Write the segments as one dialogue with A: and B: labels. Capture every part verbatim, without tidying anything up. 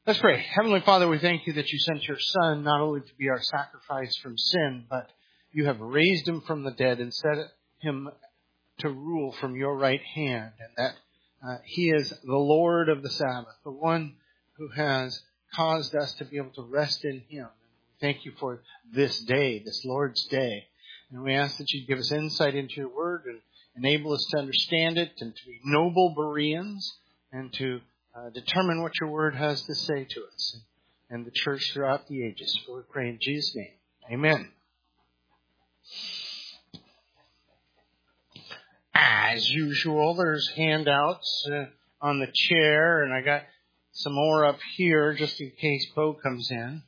A: Let's pray. Heavenly Father, we thank you that you sent your Son not only to be our sacrifice from sin, but you have raised him from the dead and set him to rule from your right hand, and that uh, he is the Lord of the Sabbath, the one who has caused us to be able to rest in him. Thank you for this day, this Lord's Day. And we ask that you give us insight into your word and enable us to understand it and to be noble Bereans and to uh, determine what your word has to say to us and the church throughout the ages. For we pray in Jesus' name. Amen. As usual, there's handouts uh, on the chair, and I got some more up here just in case Bo comes in.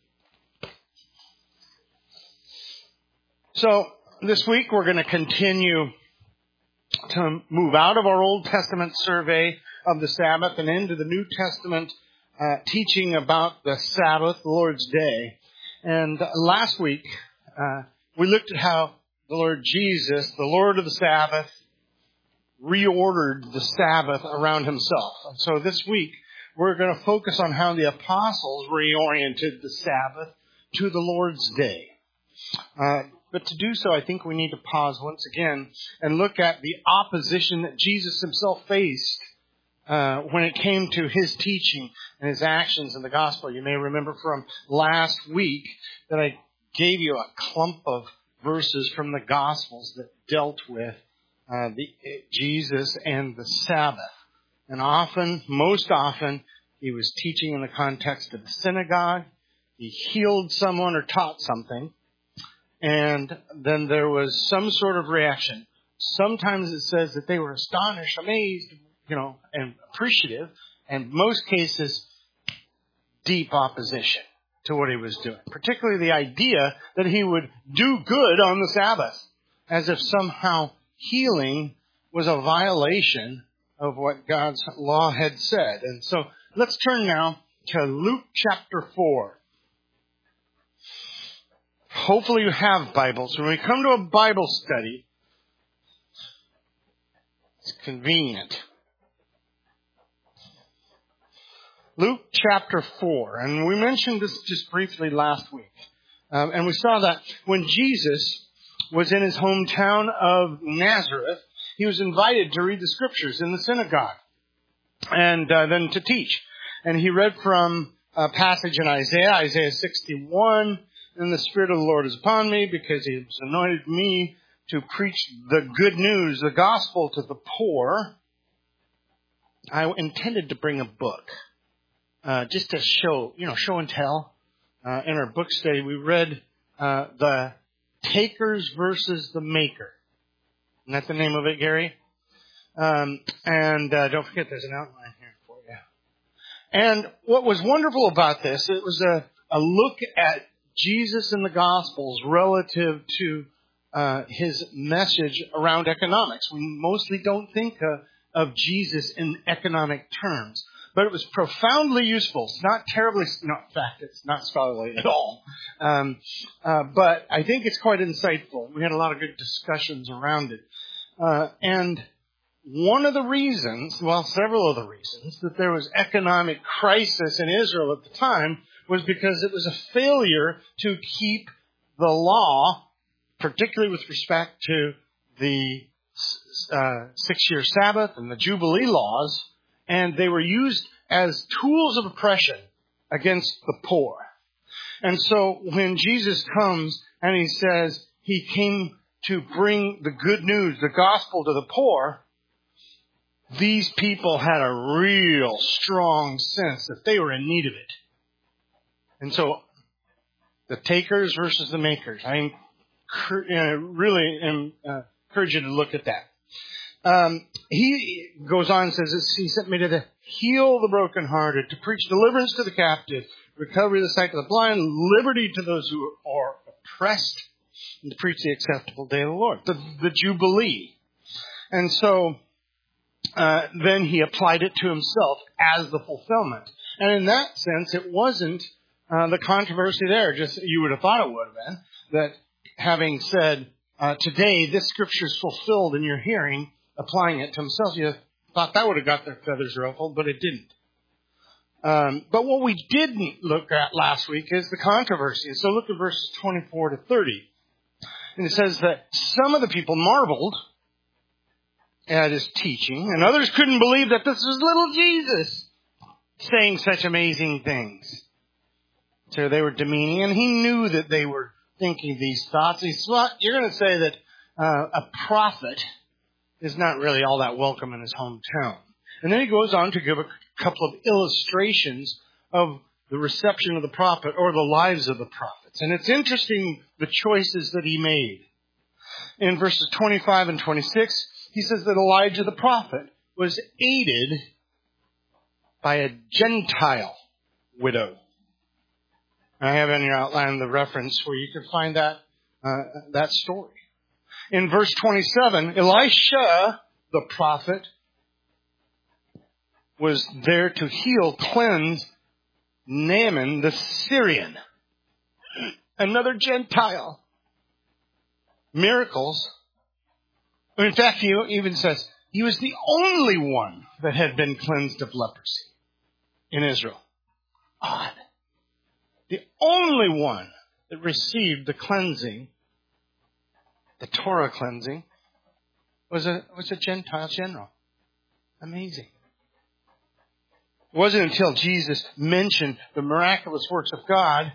A: So this week we're going to continue to move out of our Old Testament survey of the Sabbath and into the New Testament uh, teaching about the Sabbath, the Lord's Day. And last week uh, we looked at how the Lord Jesus, the Lord of the Sabbath, reordered the Sabbath around himself. And so this week we're going to focus on how the apostles reoriented the Sabbath to the Lord's Day. Uh, but to do so, I think we need to pause once again and look at the opposition that Jesus himself faced uh, when it came to his teaching and his actions in the gospel. You may remember from last week that I gave you a clump of verses from the Gospels that dealt with uh, the Jesus and the Sabbath. And often, most often, he was teaching in the context of the synagogue. He healed someone or taught something. And then there was some sort of reaction. Sometimes it says that they were astonished, amazed, you know, and appreciative. And most cases, deep opposition to what he was doing. Particularly the idea that he would do good on the Sabbath. As if somehow healing was a violation of what God's law had said. And so let's turn now to Luke chapter four. Hopefully you have Bibles. When we come to a Bible study, it's convenient. Luke chapter four. And we mentioned this just briefly last week. Um, and we saw that when Jesus was in his hometown of Nazareth, he was invited to read the scriptures in the synagogue and uh, then to teach. And he read from a passage in Isaiah, Isaiah sixty-one. And the Spirit of the Lord is upon me because he has anointed me to preach the good news, the gospel to the poor. I intended to bring a book uh, just to show, you know, show and tell. Uh, in our book study, we read uh, the Takers versus the Maker. Isn't that the name of it, Gary? Um, and uh, don't forget, there's an outline here for you. And what was wonderful about this, it was a, a look at Jesus in the Gospels relative to uh, his message around economics. We mostly don't think uh, of Jesus in economic terms, but it was profoundly useful. It's not terribly, no, in fact, it's not scholarly at all. Um, uh, but I think it's quite insightful. We had a lot of good discussions around it. Uh, and one of the reasons, well, several of the reasons that there was economic crisis in Israel at the time was because it was a failure to keep the law, particularly with respect to the uh, six-year Sabbath and the Jubilee laws, and they were used as tools of oppression against the poor. And so when Jesus comes and he says he came to bring the good news, the gospel to the poor, these people had a real strong sense that they were in need of it. And so, the takers versus the makers. I really am, uh, encourage you to look at that. Um, he goes on and says, he sent me to heal the brokenhearted, to preach deliverance to the captive, recovery of the sight of the blind, liberty to those who are oppressed, and to preach the acceptable day of the Lord, the, the Jubilee. And so, uh, then he applied it to himself as the fulfillment. And in that sense, it wasn't Uh, the controversy there, just you would have thought it would have been, that having said, uh, today this scripture is fulfilled in your hearing, applying it to himself, you thought that would have got their feathers ruffled, but it didn't. Um, but what we didn't look at last week is the controversy. And so look at verses twenty-four to thirty. And it says that some of the people marveled at his teaching, and others couldn't believe that this was little Jesus saying such amazing things. So they were demeaning, and he knew that they were thinking these thoughts. He said, well, you're going to say that uh, a prophet is not really all that welcome in his hometown. And then he goes on to give a couple of illustrations of the reception of the prophet or the lives of the prophets. And it's interesting the choices that he made. In verses twenty-five and twenty-six, he says that Elijah the prophet was aided by a Gentile widow. I have in your outline the reference where you can find that uh, that story. In verse twenty-seven, Elisha the prophet was there to heal, cleanse Naaman the Syrian. Another Gentile. Miracles. In fact, he even says he was the only one that had been cleansed of leprosy in Israel. Odd. The only one that received the cleansing, the Torah cleansing, was a, was a Gentile general. Amazing. It wasn't until Jesus mentioned the miraculous works of God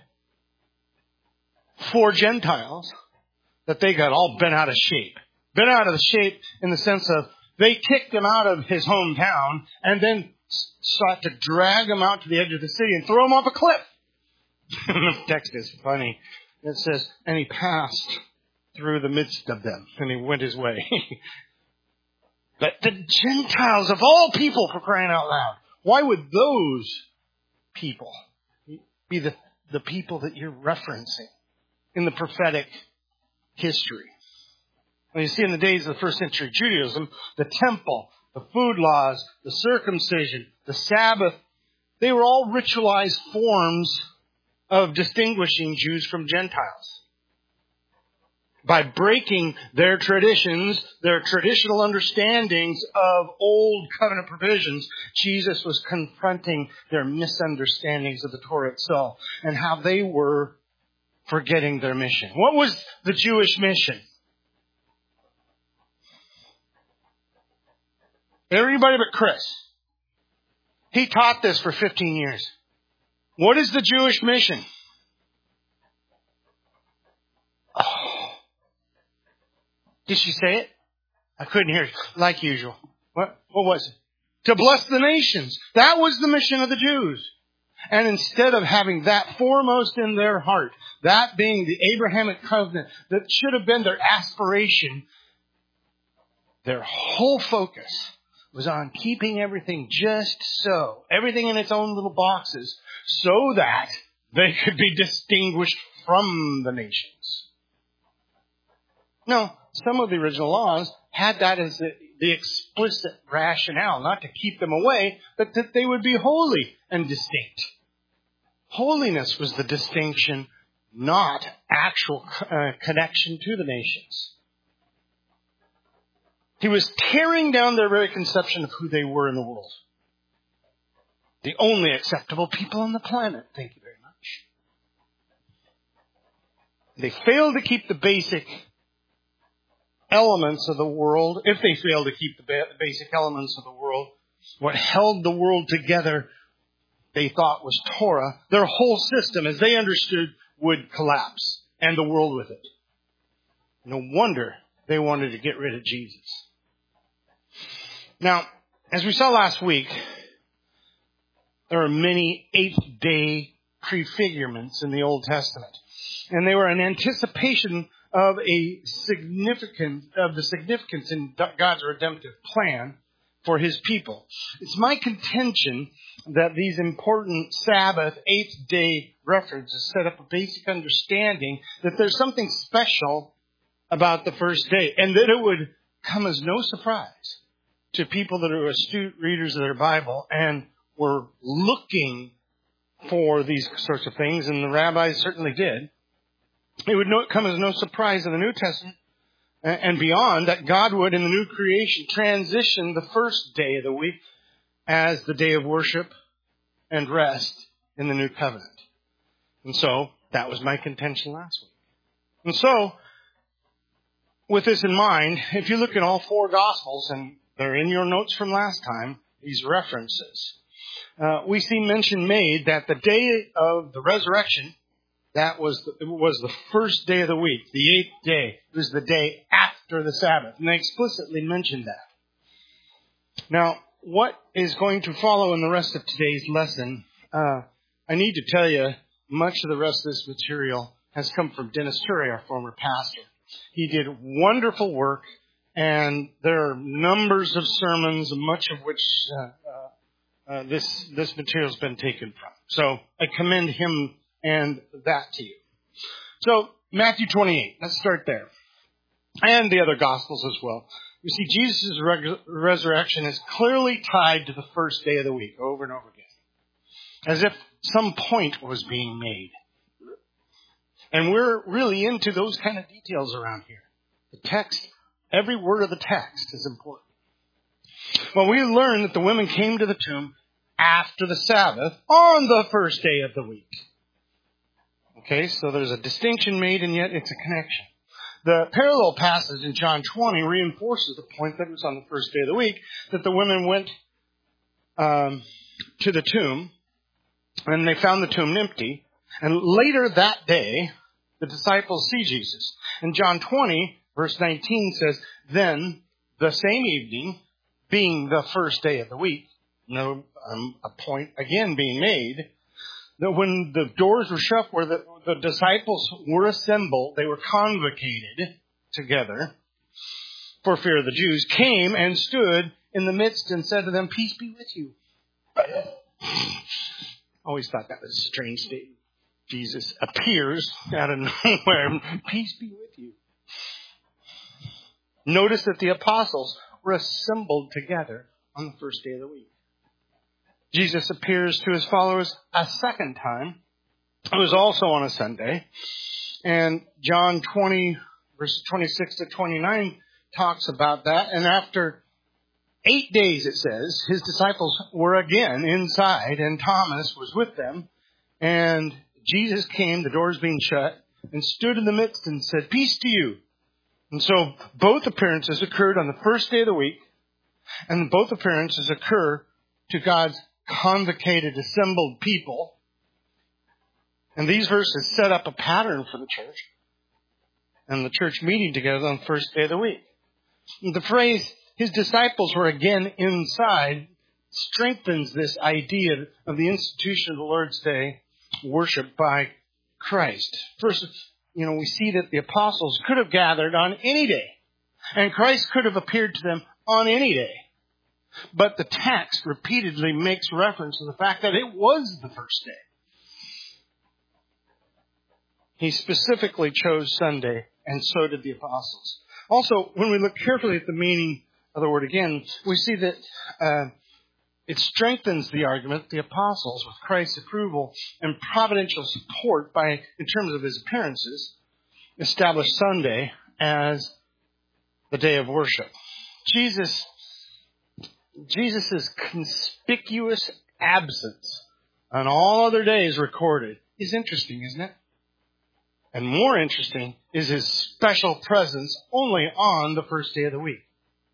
A: for Gentiles that they got all bent out of shape. Bent out of the shape in the sense of they kicked him out of his hometown and then sought to drag him out to the edge of the city and throw him off a cliff. The text is funny. It says, and he passed through the midst of them and he went his way. But the Gentiles of all people, for crying out loud, why would those people be the, the people that you're referencing in the prophetic history? Well, you see, in the days of the first century Judaism, the temple, the food laws, the circumcision, the Sabbath, they were all ritualized forms of distinguishing Jews from Gentiles. By breaking their traditions, their traditional understandings of old covenant provisions, Jesus was confronting their misunderstandings of the Torah itself and how they were forgetting their mission. What was the Jewish mission? Everybody but Chris. He taught this for fifteen years. What is the Jewish mission? Oh. Did she say it? I couldn't hear it. Like usual. What, what was it? To bless the nations. That was the mission of the Jews. And instead of having that foremost in their heart, that being the Abrahamic covenant that should have been their aspiration, their whole focus was on keeping everything just so, everything in its own little boxes, so that they could be distinguished from the nations. No, some of the original laws had that as the, the explicit rationale, not to keep them away, but that they would be holy and distinct. Holiness was the distinction, not actual uh, connection to the nations. He was tearing down their very conception of who they were in the world. The only acceptable people on the planet. Thank you very much. They failed to keep the basic elements of the world. If they failed to keep the basic elements of the world, what held the world together, they thought was Torah. Their whole system, as they understood, would collapse, and the world with it. No wonder they wanted to get rid of Jesus. Now, as we saw last week, there are many eighth-day prefigurements in the Old Testament. And they were an anticipation of a significant, of the significance in God's redemptive plan for His people. It's my contention that these important Sabbath, eighth-day references set up a basic understanding that there's something special about the first day, and that it would come as no surprise to people that are astute readers of their Bible and were looking for these sorts of things, and the rabbis certainly did. It would come as no surprise in the New Testament and beyond that God would, in the new creation, transition the first day of the week as the day of worship and rest in the new covenant. And so, that was my contention last week. And so, with this in mind, if you look at all four Gospels, and they're in your notes from last time, these references, uh, we see mention made that the day of the resurrection, that was the, it was the first day of the week, the eighth day. It was the day after the Sabbath. And they explicitly mentioned that. Now, what is going to follow in the rest of today's lesson, uh, I need to tell you, much of the rest of this material has come from Dennis Turry, our former pastor. He did wonderful work, and there are numbers of sermons, much of which uh, uh, uh, this this material has been taken from. So I commend him and that to you. So Matthew twenty-eight, let's start there. And the other Gospels as well. You see, Jesus' reg- resurrection is clearly tied to the first day of the week, over and over again. As if some point was being made. And we're really into those kind of details around here. The text, every word of the text is important. Well, we learn that the women came to the tomb after the Sabbath on the first day of the week. Okay, so there's a distinction made, and yet it's a connection. The parallel passage in John twenty reinforces the point that it was on the first day of the week that the women went um, to the tomb, and they found the tomb empty. And later that day, the disciples see Jesus. And John twenty, verse nineteen says, then the same evening, being the first day of the week, no, um, a point again being made, that when the doors were shut, where the, the disciples were assembled, they were convocated together for fear of the Jews, came and stood in the midst and said to them, peace be with you. Always thought that was a strange statement. Jesus appears out of nowhere. Peace be with you. Notice that the apostles were assembled together on the first day of the week. Jesus appears to his followers a second time. It was also on a Sunday. And John twenty, verses twenty-six to twenty-nine talks about that. And after eight days, it says, his disciples were again inside, and Thomas was with them. And Jesus came, the doors being shut, and stood in the midst and said, peace to you. And so both appearances occurred on the first day of the week, and both appearances occur to God's convocated, assembled people. And these verses set up a pattern for the church, and the church meeting together on the first day of the week. And the phrase, his disciples were again inside, strengthens this idea of the institution of the Lord's Day worship by Christ. First, you know, we see that the apostles could have gathered on any day, and Christ could have appeared to them on any day. But the text repeatedly makes reference to the fact that it was the first day. He specifically chose Sunday, and so did the apostles. Also, when we look carefully at the meaning of the word again, we see that uh, it strengthens the argument that the apostles, with Christ's approval and providential support by, in terms of his appearances, established Sunday as the day of worship. Jesus, Jesus' conspicuous absence on all other days recorded is interesting, isn't it? And more interesting is his special presence only on the first day of the week.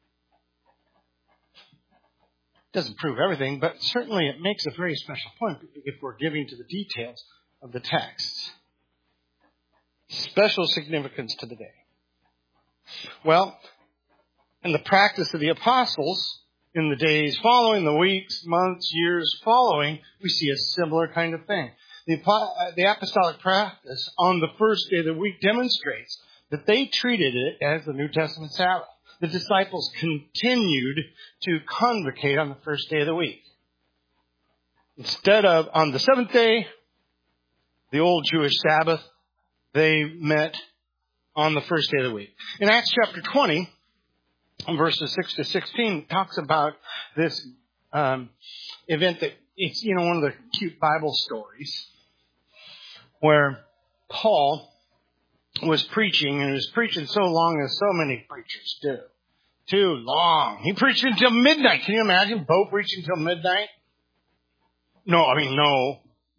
A: Doesn't prove everything, but certainly it makes a very special point if we're giving to the details of the text. Special significance to the day. Well, in the practice of the apostles, in the days following, the weeks, months, years following, we see a similar kind of thing. The, the apostolic practice on the first day of the week demonstrates that they treated it as the New Testament Sabbath. The disciples continued to convocate on the first day of the week. Instead of on the seventh day, the old Jewish Sabbath, they met on the first day of the week. In Acts chapter twenty, verses six to sixteen, talks about this um, event that it's, you know, one of the cute Bible stories where Paul was preaching, and he was preaching so long as so many preachers do. Too long. He preached until midnight. Can you imagine Bo preaching until midnight? No, I mean, no.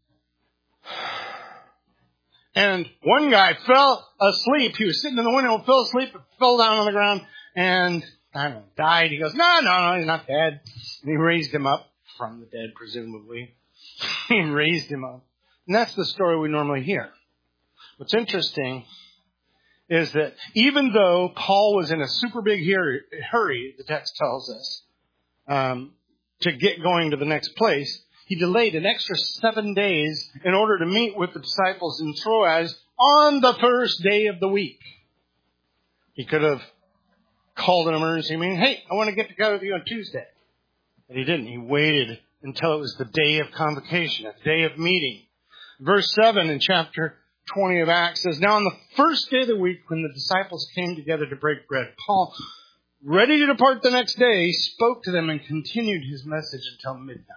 A: And one guy fell asleep. He was sitting in the window, fell asleep, and fell down on the ground, and I don't know, died. He goes, no, no, no, he's not dead. And he raised him up from the dead, presumably. He raised him up. And that's the story we normally hear. What's interesting is that even though Paul was in a super big hurry, the text tells us, um, to get going to the next place, he delayed an extra seven days in order to meet with the disciples in Troas on the first day of the week. He could have called an emergency meeting. Hey, I want to get together with you on Tuesday. But he didn't. He waited until it was the day of convocation, a day of meeting. Verse seven in chapter twenty of Acts says, now on the first day of the week when the disciples came together to break bread, Paul, ready to depart the next day, spoke to them and continued his message until midnight.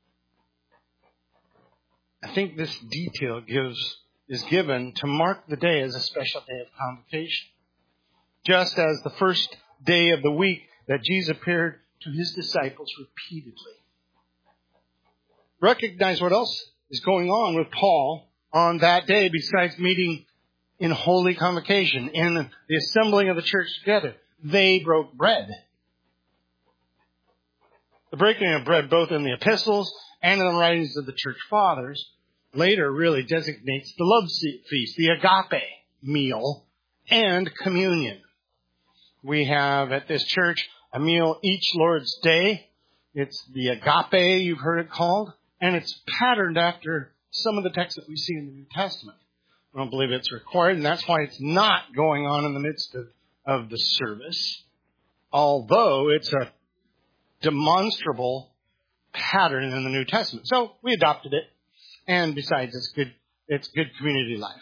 A: I think this detail gives is given to mark the day as a special day of convocation. Just as the first day of the week that Jesus appeared to his disciples repeatedly. Recognize what else is going on with Paul on that day besides meeting in holy convocation, in the assembling of the church together. They broke bread. The breaking of bread, both in the epistles and in the writings of the church fathers, later really designates the love feast, the agape meal, and communion. We have at this church a meal each Lord's Day. It's the agape, you've heard it called, and it's patterned after some of the texts that we see in the New Testament. I don't believe it's required, and that's why it's not going on in the midst of, of the service, although it's a demonstrable pattern in the New Testament. So we adopted it. And besides, it's good, it's good community life.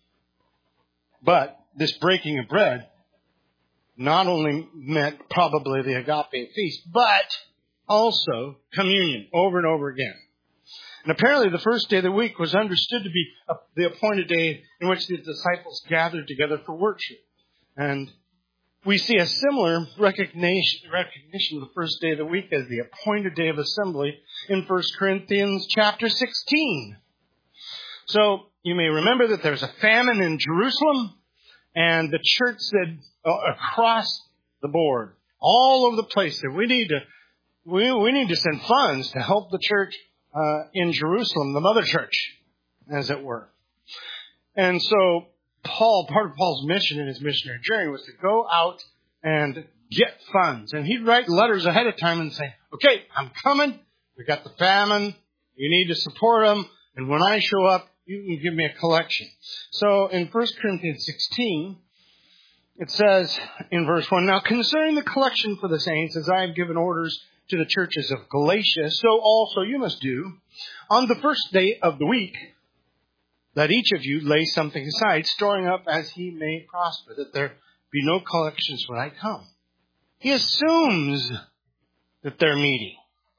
A: But this breaking of bread not only meant probably the agape feast, but also communion over and over again. And apparently the first day of the week was understood to be a, the appointed day in which the disciples gathered together for worship. And we see a similar recognition, recognition of the first day of the week as the appointed day of assembly in First Corinthians chapter sixteen. So you may remember that there's a famine in Jerusalem, and the church said uh, across the board, all over the place, that we need to we we need to send funds to help the church uh, in Jerusalem, the mother church, as it were. And so Paul, part of Paul's mission in his missionary journey was to go out and get funds. And he'd write letters ahead of time and say, okay, I'm coming. We got the famine. You need to support them. And when I show up, you can give me a collection. So in First Corinthians sixteen, it says in verse one, now concerning the collection for the saints, as I have given orders to the churches of Galatia, so also you must do. On the first day of the week, let each of you lay something aside, storing up as he may prosper, that there be no collections when I come. He assumes that they're meeting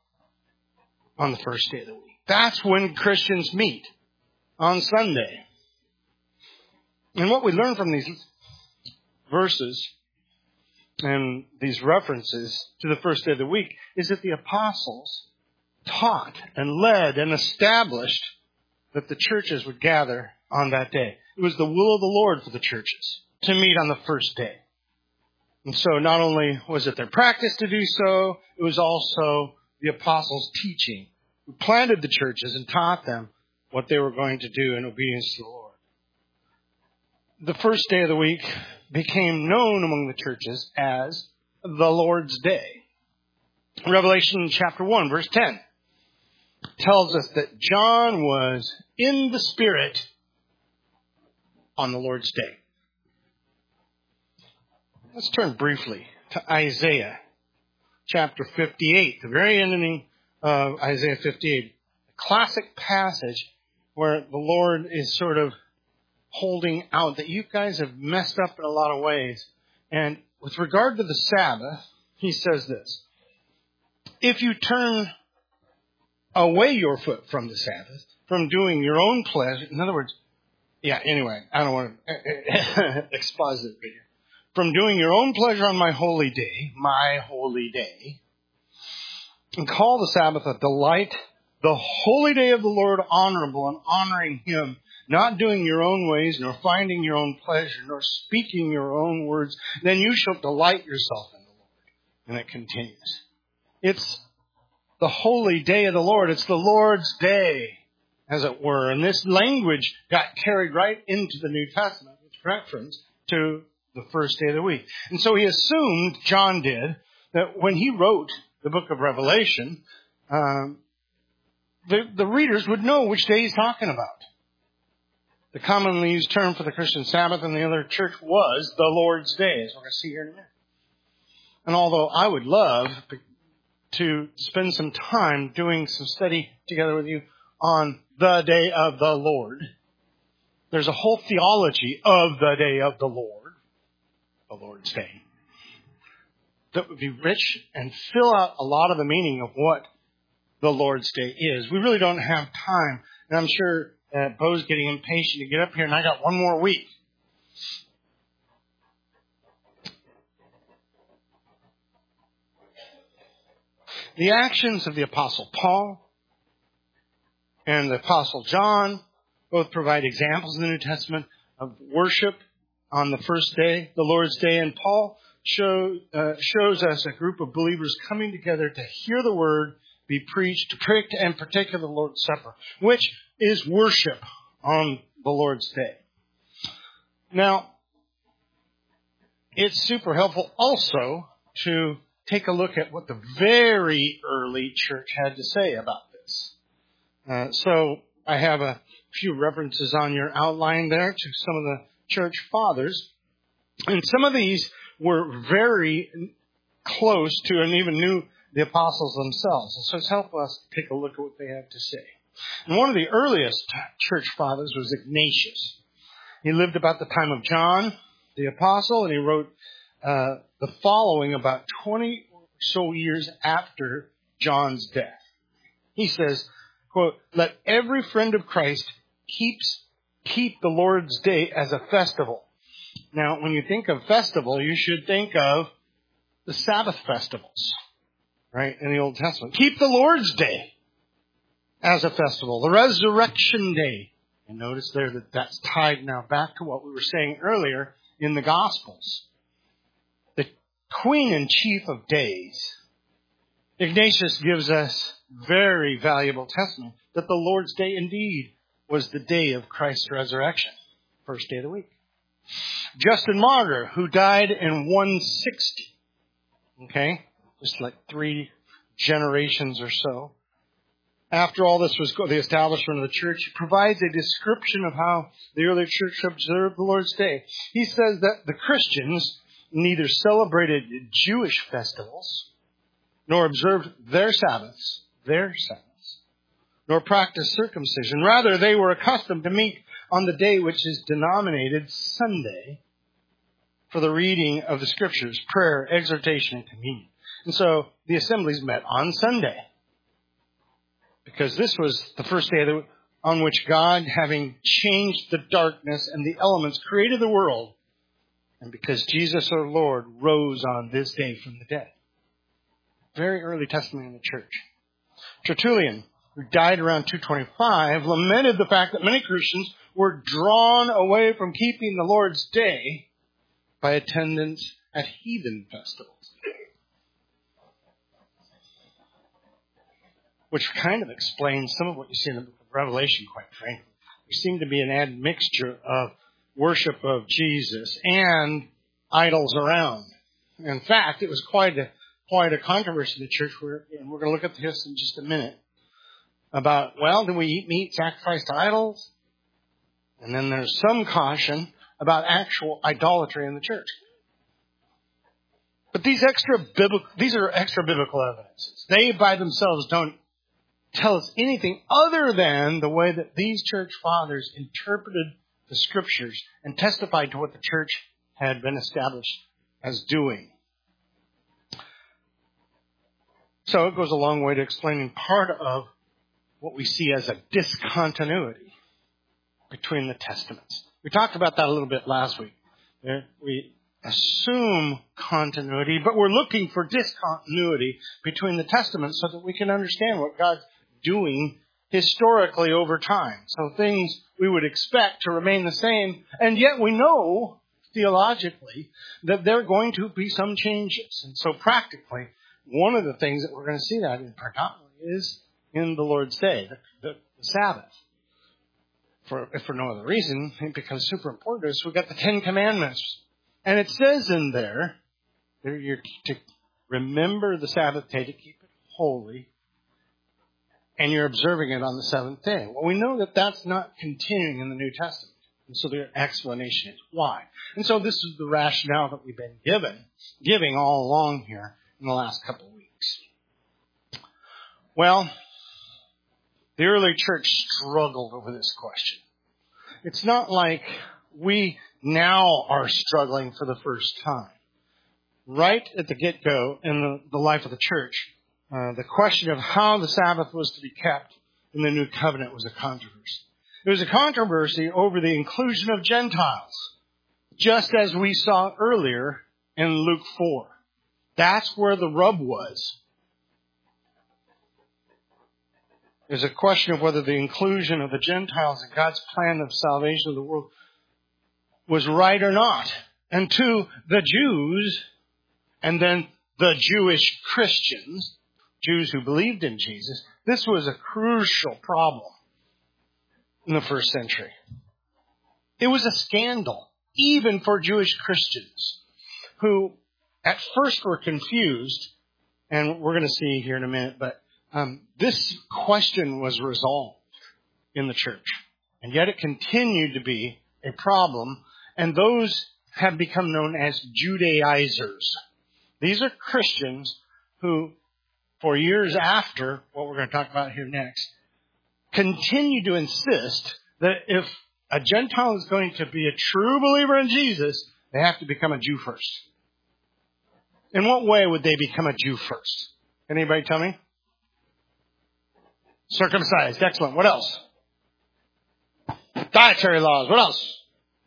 A: on the first day of the week. That's when Christians meet, on Sunday. And what we learn from these verses and these references to the first day of the week is that the apostles taught and led and established that the churches would gather on that day. It was the will of the Lord for the churches to meet on the first day. And so not only was it their practice to do so, it was also the apostles' teaching, who planted the churches and taught them what they were going to do in obedience to the Lord. The first day of the week became known among the churches as the Lord's Day. Revelation chapter one, verse ten tells us that John was in the Spirit on the Lord's Day. Let's turn briefly to Isaiah chapter fifty-eight, the very ending of Isaiah fifty-eight, a classic passage where the Lord is sort of holding out that you guys have messed up in a lot of ways. And with regard to the Sabbath, he says this, if you turn away your foot from the Sabbath, from doing your own pleasure, in other words, yeah, anyway, I don't want to exposit it here. From doing your own pleasure on my holy day, my holy day, and call the Sabbath a delight the holy day of the Lord honorable and honoring him, not doing your own ways, nor finding your own pleasure, nor speaking your own words, then you shall delight yourself in the Lord. And it continues. It's the holy day of the Lord. It's the Lord's day, as it were. And this language got carried right into the New Testament with reference to the first day of the week. And so he assumed, John did, that when he wrote the book of Revelation, um, the, the readers would know which day he's talking about. The commonly used term for the Christian Sabbath in the other church was the Lord's Day, as we're going to see here in a minute. And although I would love to spend some time doing some study together with you on the day of the Lord, there's a whole theology of the day of the Lord, the Lord's Day, that would be rich and fill out a lot of the meaning of what the Lord's Day is. We really don't have time, and I'm sure Uh, Bo's getting impatient to get up here, and I got one more week. The actions of the Apostle Paul and the Apostle John both provide examples in the New Testament of worship on the first day, the Lord's Day. And Paul show, uh, shows us a group of believers coming together to hear the word be preached, to pray, and partake of the Lord's Supper, which is worship on the Lord's Day. Now, it's super helpful also to take a look at what the very early church had to say about this. Uh, so I have a few references on your outline there to some of the church fathers. And some of these were very close to and even knew the apostles themselves. And so it's helpful us to take a look at what they have to say. And one of the earliest church fathers was Ignatius. He lived about the time of John, the apostle, and he wrote uh, the following about twenty or so years after John's death. He says, quote, "Let every friend of Christ keeps keep the Lord's Day as a festival." Now, when you think of festival, you should think of the Sabbath festivals, right, in the Old Testament. Keep the Lord's Day as a festival, the Resurrection Day. And notice there that that's tied now back to what we were saying earlier in the Gospels. The queen and chief of days. Ignatius gives us very valuable testimony that the Lord's Day indeed was the day of Christ's resurrection, first day of the week. Justin Martyr, who died in one sixty, okay, just like three generations or so. After all this was the establishment of the church, he provides a description of how the early church observed the Lord's Day. He says that the Christians neither celebrated Jewish festivals, nor observed their Sabbaths, their Sabbaths, nor practiced circumcision. Rather, they were accustomed to meet on the day which is denominated Sunday for the reading of the Scriptures, prayer, exhortation, and communion. And so the assemblies met on Sunday, because this was the first day of the, on which God, having changed the darkness and the elements, created the world. And because Jesus our Lord rose on this day from the dead. Very early testimony in the church. Tertullian, who died around two twenty-five, lamented the fact that many Christians were drawn away from keeping the Lord's Day by attendance at heathen festivals. Which kind of explains some of what you see in the book of Revelation, quite frankly. There seemed to be an admixture of worship of Jesus and idols around. In fact, it was quite a quite a controversy in the church, where, and we're going to look at this in just a minute, about, well, do we eat meat sacrificed to idols? And then there's some caution about actual idolatry in the church. But these extra biblical, these are extra biblical evidences. They by themselves don't tell us anything other than the way that these church fathers interpreted the Scriptures and testified to what the church had been established as doing. So it goes a long way to explaining part of what we see as a discontinuity between the Testaments. We talked about that a little bit last week. We assume continuity, but we're looking for discontinuity between the Testaments so that we can understand what God's doing historically over time. So things we would expect to remain the same, and yet we know theologically that there are going to be some changes. And so practically, one of the things that we're going to see that in predominantly is in the Lord's Day, the, the, the Sabbath. For, if for no other reason, it becomes super important to us. We've got the Ten Commandments. And it says in there, that you're to remember the Sabbath day to keep it holy, and you're observing it on the seventh day. Well, we know that that's not continuing in the New Testament. And so the explanation is why. And so this is the rationale that we've been given, giving all along here in the last couple of weeks. Well, the early church struggled over this question. It's not like we now are struggling for the first time. Right at the get-go in the, the life of the church, uh, the question of how the Sabbath was to be kept in the New Covenant was a controversy. It was a controversy over the inclusion of Gentiles, just as we saw earlier in Luke four. That's where the rub was. There's a question of whether the inclusion of the Gentiles in God's plan of salvation of the world was right or not. And to the Jews, and then the Jewish Christians, Jews who believed in Jesus, this was a crucial problem in the first century. It was a scandal, even for Jewish Christians, who at first were confused, and we're going to see here in a minute, but um, this question was resolved in the church. And yet it continued to be a problem, and those have become known as Judaizers. These are Christians who, for years after what we're going to talk about here next, continue to insist that if a Gentile is going to be a true believer in Jesus, they have to become a Jew first. In what way would they become a Jew first? Anybody tell me? Circumcised. Excellent. What else? Dietary laws. What else?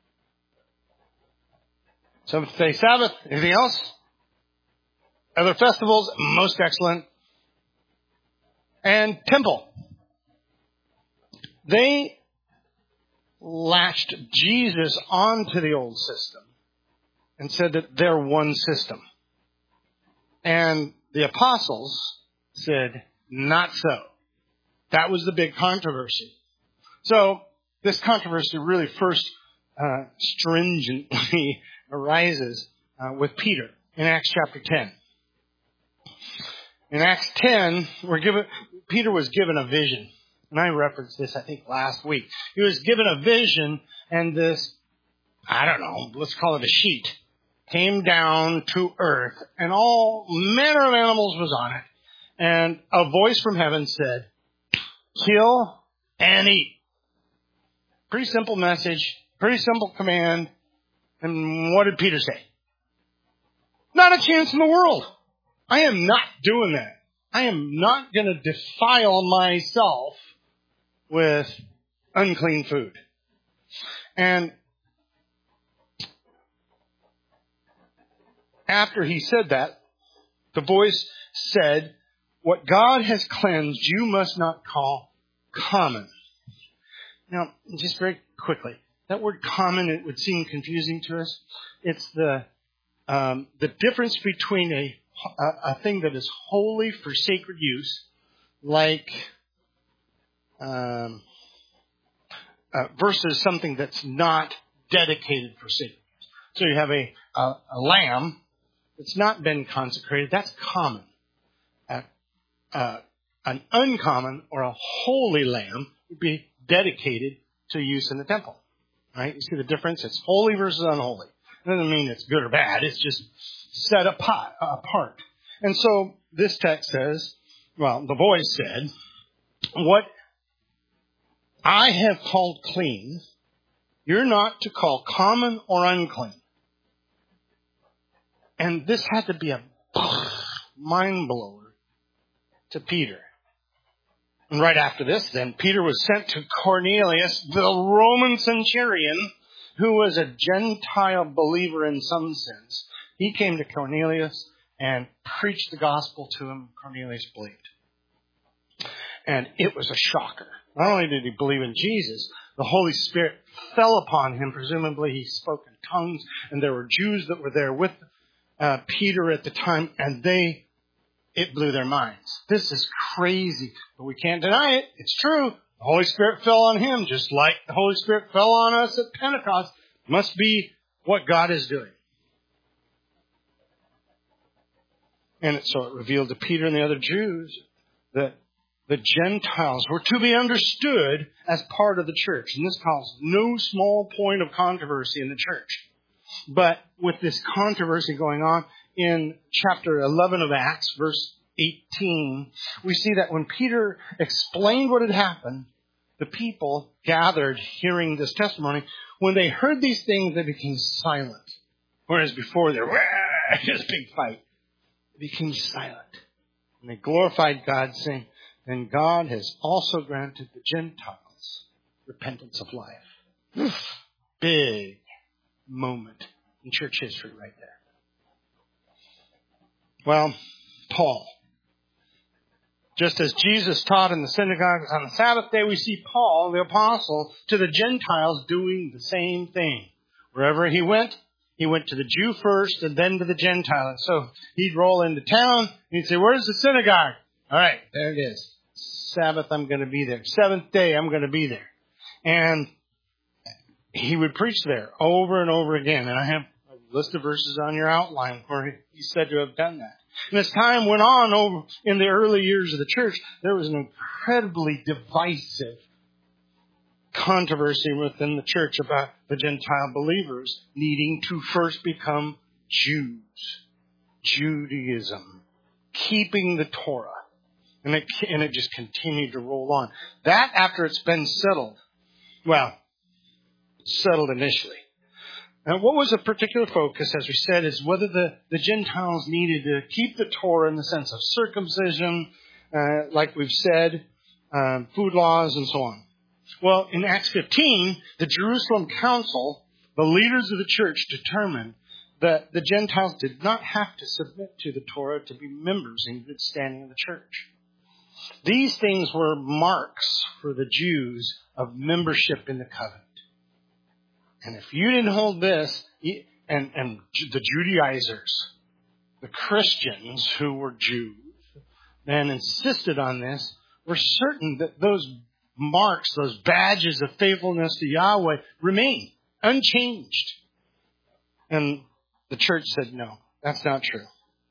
A: Seventh day Sabbath. Anything else? Other festivals. Most excellent. And temple. They latched Jesus onto the old system and said that they're one system. And the apostles said, not so. That was the big controversy. So this controversy really first uh, stringently arises uh, with Peter in Acts chapter ten. In Acts ten, we're given, Peter was given a vision. And I referenced this, I think, last week. He was given a vision, and this, I don't know, let's call it a sheet, came down to earth, and all manner of animals was on it. And a voice from heaven said, kill and eat. Pretty simple message, pretty simple command. And what did Peter say? Not a chance in the world. I am not doing that. I am not going to defile myself with unclean food. And after he said that, the voice said, what God has cleansed, you must not call common. Now, just very quickly, that word common, it would seem confusing to us. It's the um, the difference between a, a, a thing that is holy for sacred use, like um, uh, versus something that's not dedicated for sacred use. So you have a, a, a lamb that's not been consecrated. That's common. Uh, uh, an uncommon or a holy lamb would be dedicated to use in the temple. Right? You see the difference? It's holy versus unholy. It doesn't mean it's good or bad. It's just set apart. And so this text says, well, the voice said, what I have called clean, you're not to call common or unclean. And this had to be a mind blower to Peter. And right after this, then, Peter was sent to Cornelius, the Roman centurion, who was a Gentile believer in some sense. He came to Cornelius and preached the gospel to him. Cornelius believed. And it was a shocker. Not only did he believe in Jesus, the Holy Spirit fell upon him. Presumably he spoke in tongues, and there were Jews that were there with uh, Peter at the time, and they, it blew their minds. This is crazy, but we can't deny it. It's true. The Holy Spirit fell on him, just like the Holy Spirit fell on us at Pentecost. Must be what God is doing. And so it revealed to Peter and the other Jews that the Gentiles were to be understood as part of the church. And this caused no small point of controversy in the church. But with this controversy going on in chapter eleven of Acts, verse eighteen, we see that when Peter explained what had happened, the people gathered hearing this testimony. When they heard these things, they became silent. Whereas before they were, this big fight. They became silent. And they glorified God, saying, then God has also granted the Gentiles repentance of life. Big moment in church history right there. Well, Paul. Just as Jesus taught in the synagogues on the Sabbath day, we see Paul, the apostle, to the Gentiles doing the same thing. Wherever he went, he went to the Jew first and then to the Gentile. And so he'd roll into town and he'd say, where's the synagogue? All right, there it is. Sabbath, I'm going to be there. Seventh day, I'm going to be there. And he would preach there over and over again. And I have a list of verses on your outline where he's said to have done that. And as time went on over in the early years of the church, there was an incredibly divisive controversy within the church about the Gentile believers needing to first become Jews. Judaism. Keeping the Torah. And it, and it just continued to roll on. That, after it's been settled, well, settled initially. And what was a particular focus, as we said, is whether the, the Gentiles needed to keep the Torah in the sense of circumcision, uh, like we've said, um, food laws, and so on. Well, in Acts fifteen, the Jerusalem Council, the leaders of the church, determined that the Gentiles did not have to submit to the Torah to be members in good standing of the church. These things were marks for the Jews of membership in the covenant. And if you didn't hold this, and, and the Judaizers, the Christians who were Jews, then insisted on this, were certain that those marks, those badges of faithfulness to Yahweh remain unchanged. And the church said, no, that's not true.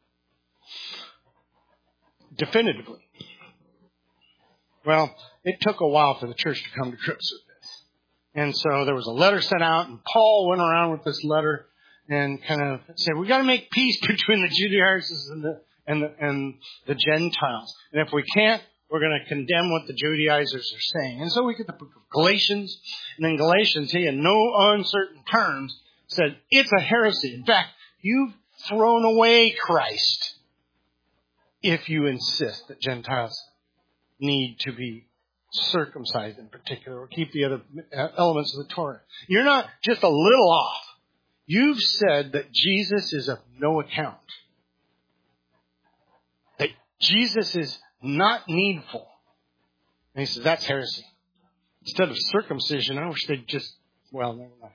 A: Definitively. Well, it took a while for the church to come to grips with this. And so there was a letter sent out, and Paul went around with this letter and kind of said, we got to make peace between the Judaizers and the, and the, and the Gentiles. And if we can't, we're going to condemn what the Judaizers are saying. And so we get the book of Galatians. And in Galatians, he, in no uncertain terms, said, it's a heresy. In fact, you've thrown away Christ if you insist that Gentiles need to be circumcised in particular, or keep the other elements of the Torah. You're not just a little off. You've said that Jesus is of no account. That Jesus is not needful. And he says, that's heresy. Instead of circumcision, I wish they'd just, well, never mind.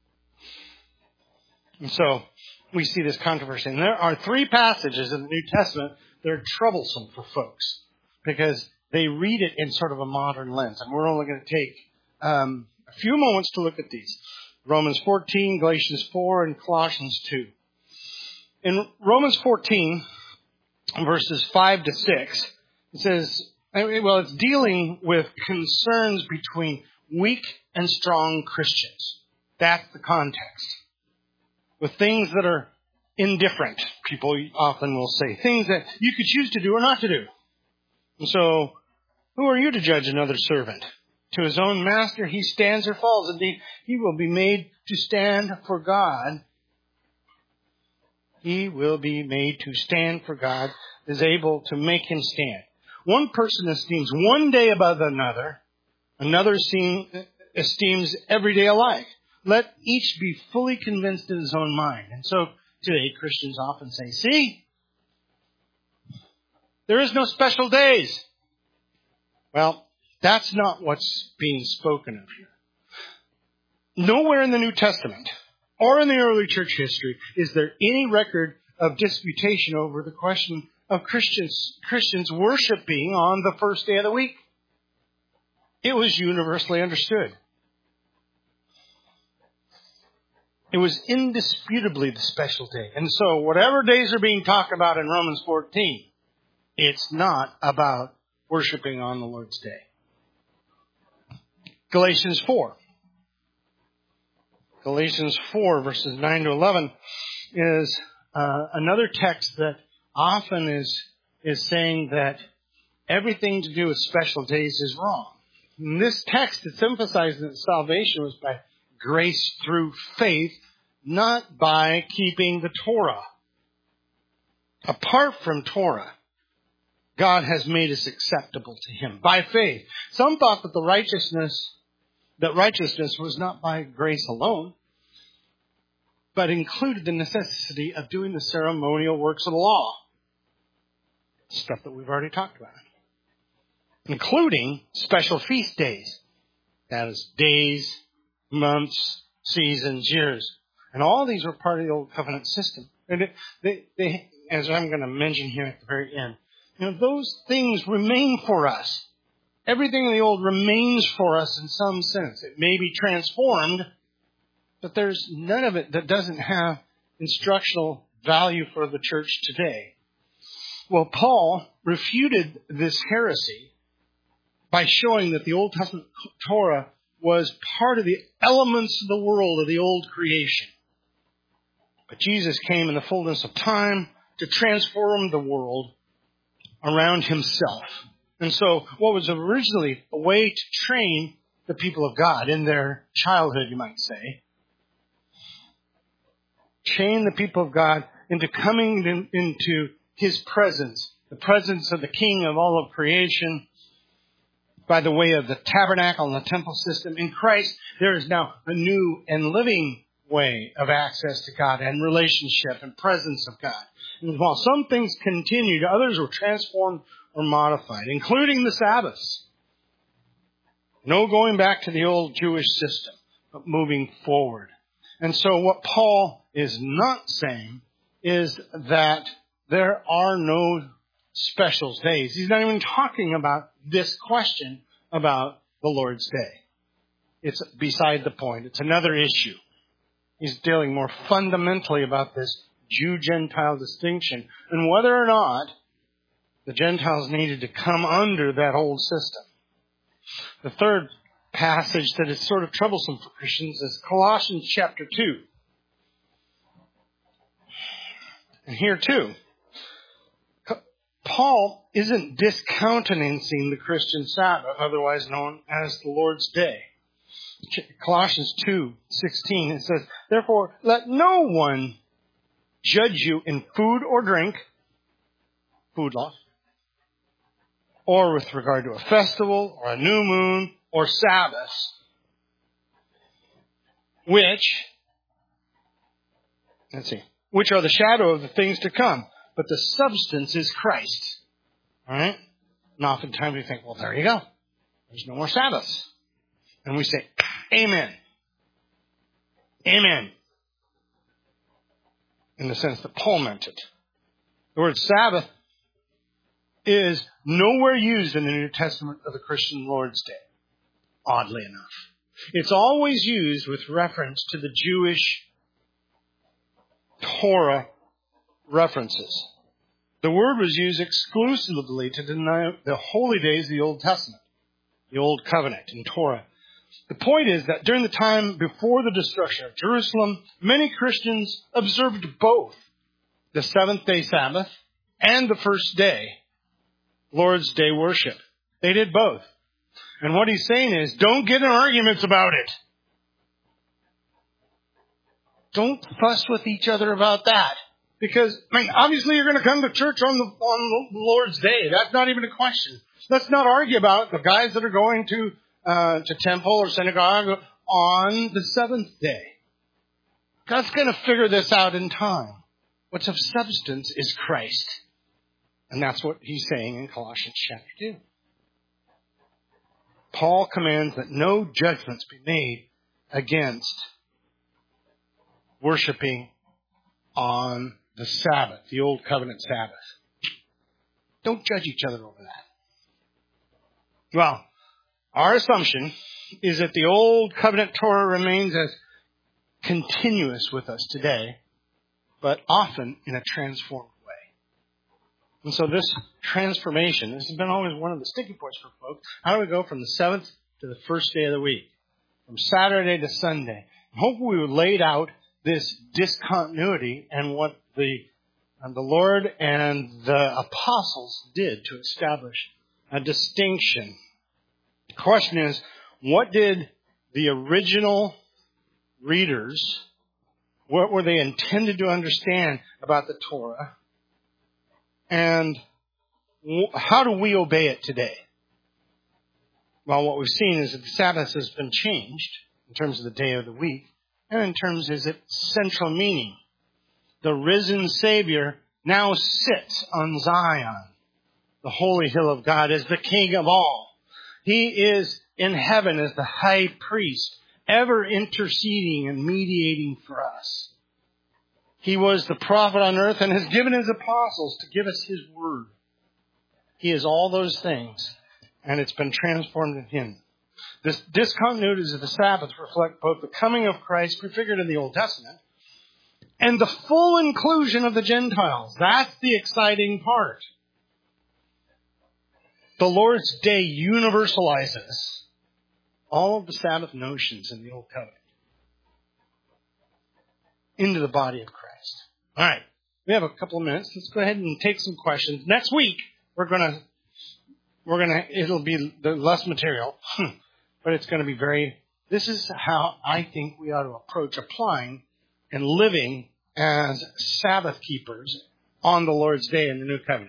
A: And so we see this controversy. And there are three passages in the New Testament that are troublesome for folks because they read it in sort of a modern lens. And we're only going to take um, a few moments to look at these. Romans fourteen, Galatians four, and Colossians two. In Romans fourteen, verses five to six, it says, well, it's dealing with concerns between weak and strong Christians. That's the context. With things that are indifferent, people often will say. Things that you could choose to do or not to do. And so, who are you to judge another servant? To his own master he stands or falls. Indeed, he will be made to stand for God. He will be made to stand for God, is able to make him stand. One person esteems one day above another. Another esteems every day alike. Let each be fully convinced in his own mind. And so today Christians often say, see, there is no special days. Well, that's not what's being spoken of here. Nowhere in the New Testament or in the early church history is there any record of disputation over the question of Christians, Christians worshiping on the first day of the week. It was universally understood. It was indisputably the special day. And so whatever days are being talked about in Romans fourteen, it's not about worshiping on the Lord's day. Galatians four. Galatians four, verses nine to eleven, is uh, another text that often is, is saying that everything to do with special days is wrong. In this text, it's emphasizing that salvation was by grace through faith, not by keeping the Torah. Apart from Torah, God has made us acceptable to Him by faith. Some thought that the righteousness, that righteousness was not by grace alone, but included the necessity of doing the ceremonial works of the law. Stuff that we've already talked about. Including special feast days. That is days, months, seasons, years. And all these were part of the Old Covenant system. And it, they, they, as I'm going to mention here at the very end, you know, those things remain for us. Everything in the old remains for us in some sense. It may be transformed, but there's none of it that doesn't have instructional value for the church today. Well, Paul refuted this heresy by showing that the Old Testament Torah was part of the elements of the world of the old creation. But Jesus came in the fullness of time to transform the world around Himself. And so what was originally a way to train the people of God in their childhood, you might say, train the people of God into coming in, into His presence, the presence of the King of all of creation, by the way of the tabernacle and the temple system. In Christ, there is now a new and living way of access to God and relationship and presence of God. And while some things continued, others were transformed or modified, including the Sabbaths. No going back to the old Jewish system, but moving forward. And so what Paul is not saying is that there are no special days. He's not even talking about this question about the Lord's Day. It's beside the point. It's another issue. He's dealing more fundamentally about this Jew-Gentile distinction and whether or not the Gentiles needed to come under that old system. The third passage that is sort of troublesome for Christians is Colossians chapter two. And here too, Paul isn't discountenancing the Christian Sabbath, otherwise known as the Lord's Day. Colossians two sixteen, it says, "Therefore, let no one judge you in food or drink," food laws, "or with regard to a festival, or a new moon, or Sabbaths, which," let's see, "which are the shadow of the things to come, but the substance is Christ." All right? And oftentimes we think, well, there you go. There's no more Sabbaths. And we say, amen. Amen. In the sense that Paul meant it. The word Sabbath is nowhere used in the New Testament of the Christian Lord's Day, oddly enough. It's always used with reference to the Jewish Torah references. The word was used exclusively to deny the holy days of the Old Testament, the Old Covenant in Torah. The point is that during the time before the destruction of Jerusalem, many Christians observed both the seventh day Sabbath and the first day, Lord's Day worship. They did both. And what he's saying is, don't get in arguments about it. Don't fuss with each other about that. Because, I mean, obviously you're going to come to church on the, on the Lord's Day. That's not even a question. Let's not argue about the guys that are going to, uh, to temple or synagogue on the seventh day. God's going to figure this out in time. What's of substance is Christ. And that's what he's saying in Colossians chapter two. Paul commands that no judgments be made against worshiping on the Sabbath, the Old Covenant Sabbath. Don't judge each other over that. Well, our assumption is that the Old Covenant Torah remains as continuous with us today, but often in a transformed way. And so this transformation, this has been always one of the sticky points for folks. How do we go from the seventh to the first day of the week? From Saturday to Sunday? Hopefully we laid out this discontinuity and what the, and the Lord and the apostles did to establish a distinction. The question is, what did the original readers, what were they intended to understand about the Torah? And how do we obey it today? Well, what we've seen is that the Sabbath has been changed in terms of the day of the week and in terms of its central meaning. The risen Savior now sits on Zion, the holy hill of God, as the King of all. He is in heaven as the high priest, ever interceding and mediating for us. He was the prophet on earth and has given his apostles to give us his word. He is all those things, and it's been transformed in him. This discontinuities of the Sabbath reflect both the coming of Christ, prefigured in the Old Testament, and the full inclusion of the Gentiles. That's the exciting part. The Lord's Day universalizes all of the Sabbath notions in the Old Covenant into the body of Christ. All right. We have a couple of minutes. Let's go ahead and take some questions. Next week, we're going to, we're going to, it'll be less material, but it's going to be very, this is how I think we ought to approach applying and living as Sabbath keepers on the Lord's Day in the New Covenant.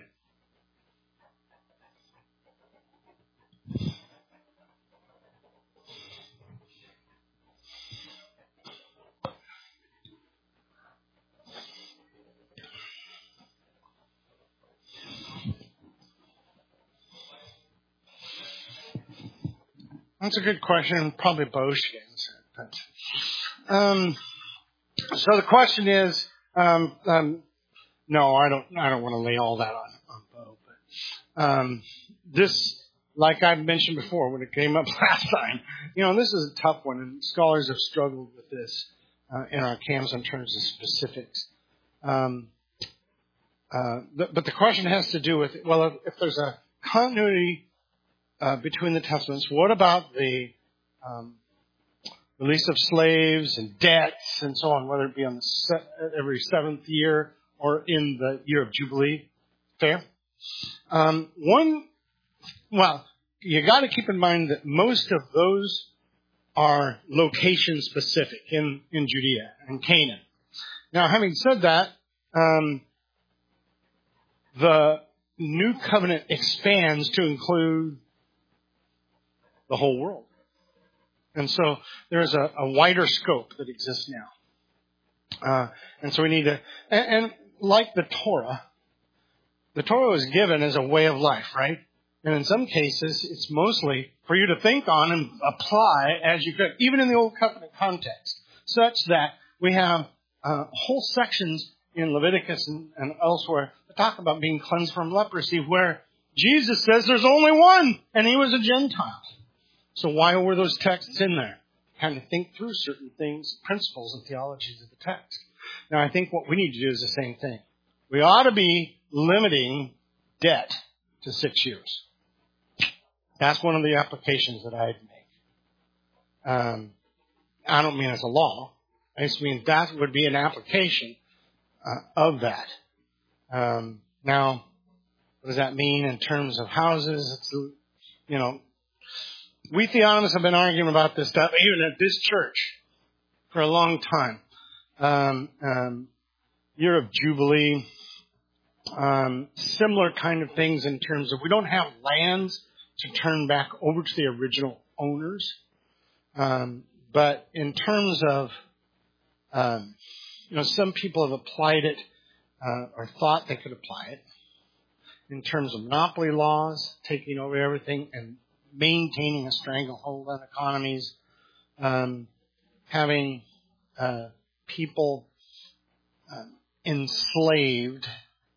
A: That's a good question. Probably Bo should answer it. But, um, so the question is, um, um, no, I don't. I don't want to lay all that on, on Bo. But um, this, like I mentioned before, when it came up last time, you know, this is a tough one, and scholars have struggled with this uh, in our camps in terms of specifics. Um, uh, the, but the question has to do with, well, if, if there's a continuity Uh, between the testaments, what about the um, release of slaves and debts and so on, whether it be on the se- every seventh year or in the year of Jubilee? Fair? Um, one, well, you got to keep in mind that most of those are location specific in, in Judea and Canaan. Now, having said that, um, the New Covenant expands to include the whole world. And so there's a, a wider scope that exists now. Uh, and so we need to, and, and like the Torah, the Torah was given as a way of life, right? And in some cases, it's mostly for you to think on and apply as you could, even in the Old Covenant context, such that we have uh, whole sections in Leviticus and, and elsewhere that talk about being cleansed from leprosy, where Jesus says there's only one, and he was a Gentile. So why were those texts in there? Kind of think through certain things, principles and theologies of the text. Now, I think what we need to do is the same thing. We ought to be limiting debt to six years. That's one of the applications that I'd make. Um, I don't mean as a law. I just mean that would be an application uh, of that. Um, now, what does that mean in terms of houses? It's, you know, we theonomists have been arguing about this stuff, even at this church, for a long time. Um, um, year of Jubilee, um, similar kind of things in terms of we don't have lands to turn back over to the original owners. Um, but in terms of, um, you know, some people have applied it uh, or thought they could apply it in terms of monopoly laws, taking over everything and maintaining a stranglehold on economies, um, having uh, people uh, enslaved,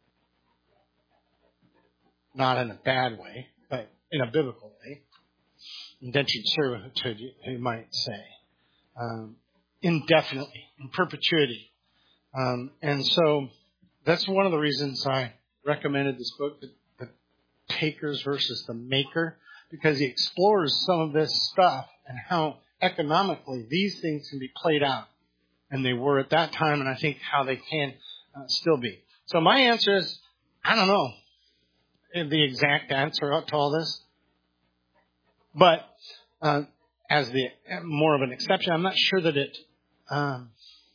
A: not in a bad way, but in a biblical way, indentured servitude, you might say, um, indefinitely, in perpetuity. Um, and so that's one of the reasons I recommended this book, The, the Takers versus the Maker, because he explores some of this stuff and how economically these things can be played out. And they were at that time, and I think how they can uh, still be. So my answer is, I don't know the exact answer to all this. But uh, as the more of an exception, I'm not sure that it um,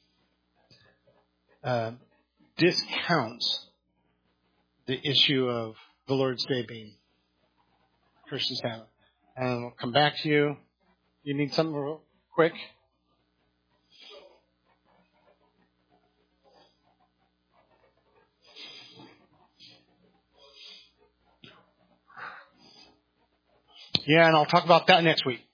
A: uh, discounts the issue of the Lord's Day being Christian Sabbath. And we'll come back to you. You need something real quick? Yeah, and I'll talk about that next week.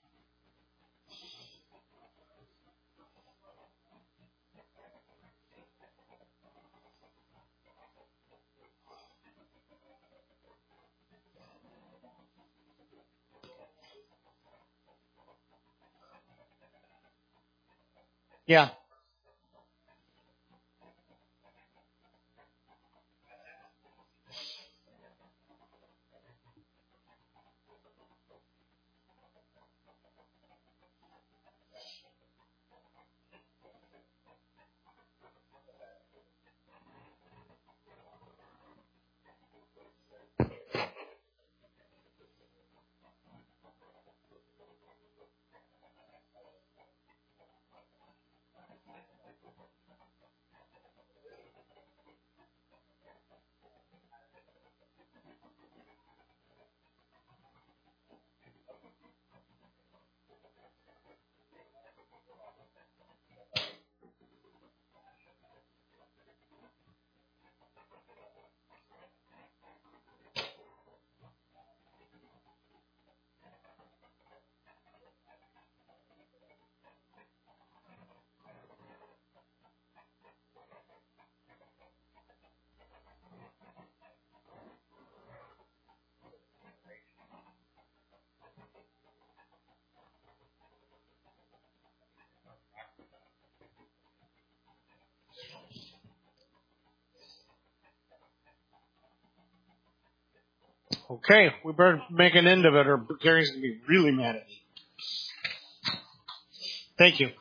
A: Yeah. Okay, we better make an end of it or Gary's going to be really mad at me. Thank you.